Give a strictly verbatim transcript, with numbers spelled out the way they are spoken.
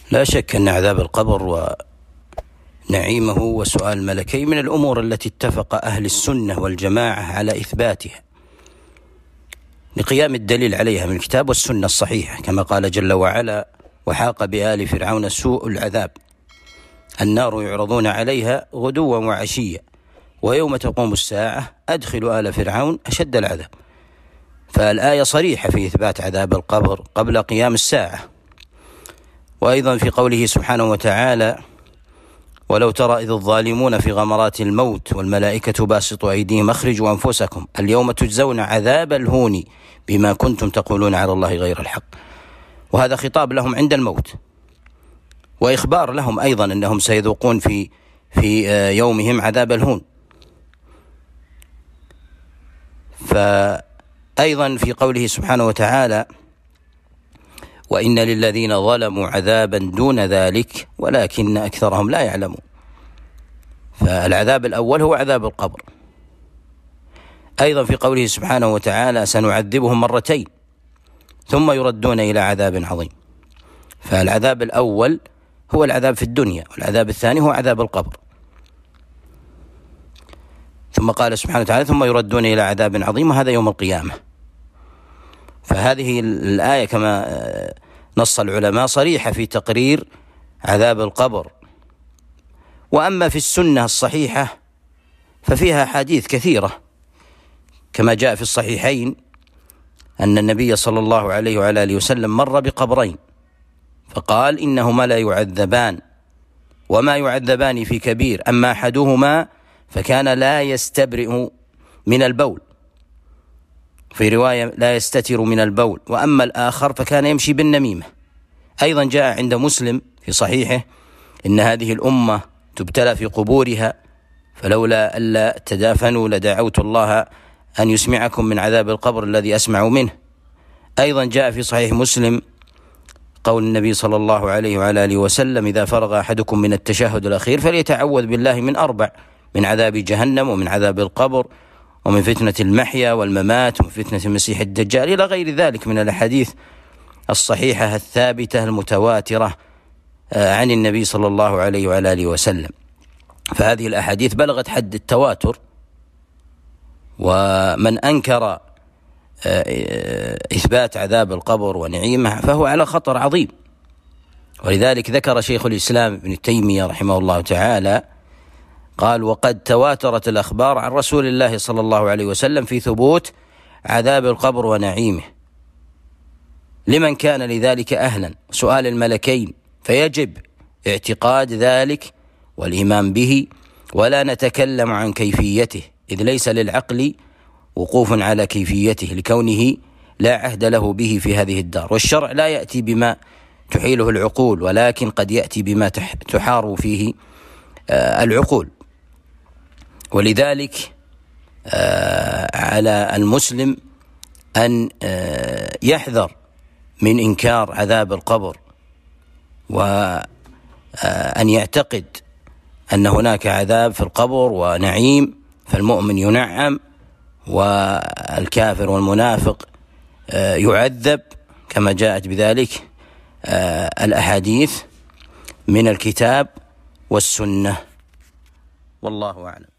لا شك أن عذاب القبر ونعيمه وسؤال الملكين من الأمور التي اتفق أهل السنة والجماعة على إثباتها لقيام الدليل عليها من الكتاب والسنة الصحيحة، كما قال جل وعلا: وحاق بآل فرعون سوء العذاب النار يعرضون عليها غدوا وعشيا ويوم تقوم الساعة أدخلوا آل فرعون أشد العذاب. فالآية صريحة في إثبات عذاب القبر قبل قيام الساعة. وأيضا في قوله سبحانه وتعالى: ولو ترى إذ الظالمون في غمرات الموت والملائكة باسطوا أيديهم أخرجوا أنفسكم اليوم تجزون عذاب الهون بما كنتم تقولون على الله غير الحق. وهذا خطاب لهم عند الموت، وإخبار لهم أيضا أنهم سيذوقون في في يومهم عذاب الهون. فأيضا في قوله سبحانه وتعالى: وإن للذين ظلموا عذابا دون ذلك ولكن أكثرهم لا يعلمون. فالعذاب الأول هو عذاب القبر. أيضا في قوله سبحانه وتعالى: سنعذبهم مرتين ثم يردون إلى عذاب عظيم. فالعذاب الأول هو العذاب في الدنيا، والعذاب الثاني هو عذاب القبر. ثم قال سبحانه وتعالى: ثم يردون إلى عذاب عظيم، وهذا يوم القيامة. فهذه الآية كما نص العلماء صريحة في تقرير عذاب القبر. وأما في السنة الصحيحة ففيها حديث كثيرة، كما جاء في الصحيحين أن النبي صلى الله عليه وعلى آله وسلم مر بقبرين فقال: إنهما لا يعذبان وما يعذبان في كبير، أما أحدهما فكان لا يستبرئ من البول، في رواية لا يستتر من البول، وأما الآخر فكان يمشي بالنميمة. أيضا جاء عند مسلم في صحيحه: إن هذه الأمة تبتلى في قبورها فلولا ألا تدافنوا لدعوت الله أن يسمعكم من عذاب القبر الذي أسمع منه. أيضا جاء في صحيح مسلم قول النبي صلى الله عليه وعلى آله وسلم: إذا فرغ أحدكم من التشهد الأخير فليتعوذ بالله من أربع: من عذاب جهنم ومن عذاب القبر ومن فتنة المحيا والممات ومن فتنة المسيح الدجال، إلى غير ذلك من الأحاديث الصحيحة الثابتة المتواترة عن النبي صلى الله عليه وعلى آله وسلم. فهذه الأحاديث بلغت حد التواتر، ومن أنكر إثبات عذاب القبر ونعيمه فهو على خطر عظيم. ولذلك ذكر شيخ الإسلام ابن تيمية رحمه الله تعالى قال: وقد تواترت الأخبار عن رسول الله صلى الله عليه وسلم في ثبوت عذاب القبر ونعيمه لمن كان لذلك أهلا، سؤال الملكين، فيجب اعتقاد ذلك والإيمان به، ولا نتكلم عن كيفيته، إذ ليس للعقل وقوف على كيفيته لكونه لا عهد له به في هذه الدار. والشرع لا يأتي بما تحيله العقول، ولكن قد يأتي بما تحار فيه العقول. ولذلك على المسلم أن يحذر من إنكار عذاب القبر، وأن يعتقد أن هناك عذاب في القبر ونعيم، فالمؤمن ينعم والكافر والمنافق يعذب، كما جاءت بذلك الأحاديث من الكتاب والسنة. والله أعلم.